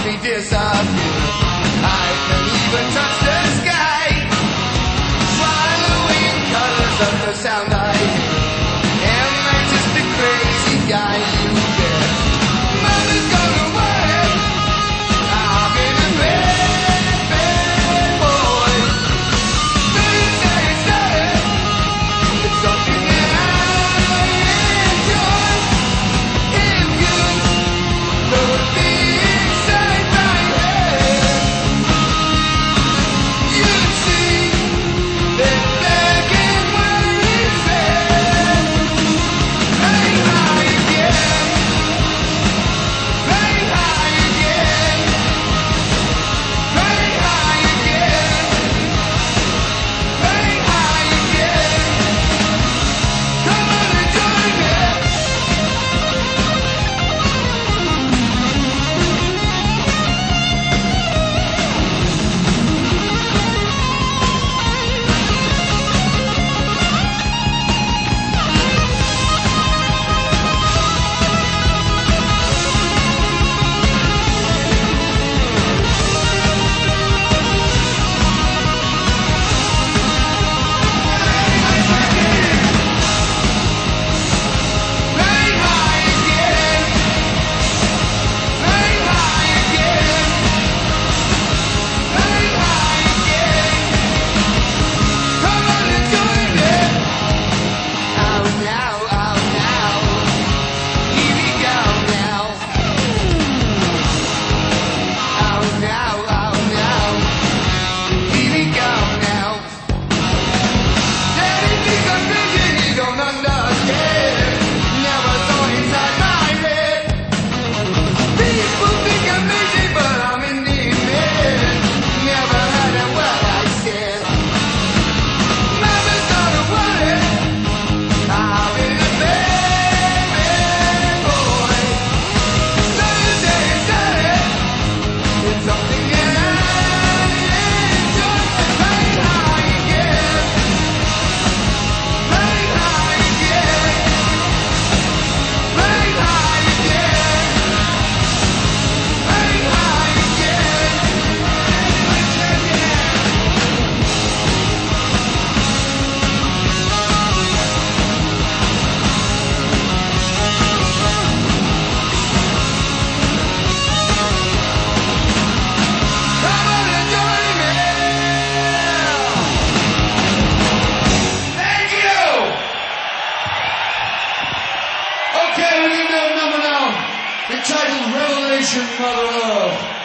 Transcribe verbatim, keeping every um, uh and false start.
me disappear. I can even touch the sky, swallowing colors of the sound I hear. Am I just a crazy guy you get? Mother's gone away, I've been a bad, bad boy. They say it's sad, it's something that I enjoy. If you look me inside my head, you'd see that black and white is red. Play high again, play high again, play high again, play high again. Come on and join me. Play high again, play high again, play high again. Come on and join me. Out now, out now, here we go now. Out now, out now, here we go now. Daddy think I'm crazy, he don't understand. Never saw inside my head. People think I'm crazy, but I'm in the man. Never had a word I said. Mother's gonna worry, I've been a bad, bad boy. Thursday and Saturday, it's something that I enjoy. Play high again, play high again, play high again, play high again. Come on and join me. Thank you. Okay, we're gonna do a number now entitled Revelation, Mother Love.